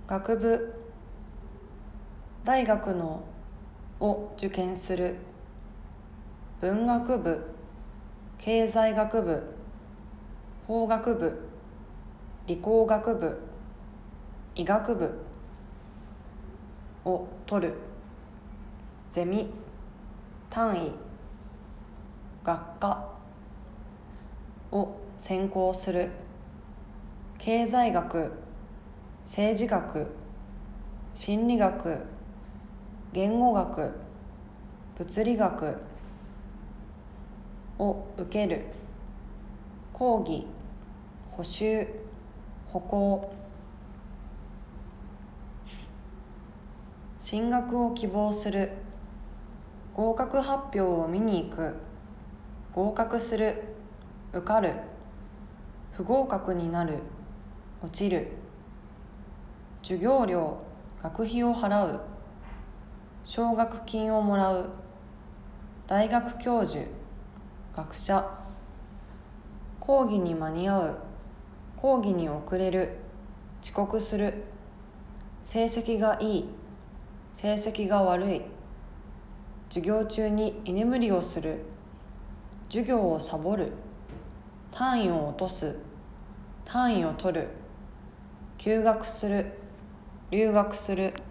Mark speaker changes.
Speaker 1: 学部大学のを受験する。文学部、経済学部、法学部、理工学部、医学部を取る。ゼミ、単位、学科を専攻する。経済学、政治学、心理学、言語学、物理学を受ける。講義、補習、補講。進学を希望する。合格発表を見に行く。合格する、受かる。不合格になる、落ちる。授業料、学費を払う。奨学金をもらう。大学教授、学者。講義に間に合う。講義に遅れる、遅刻する。成績がいい、成績が悪い。授業中に居眠りをする。授業をサボる。単位を落とす。単位を取る。休学する、留学する。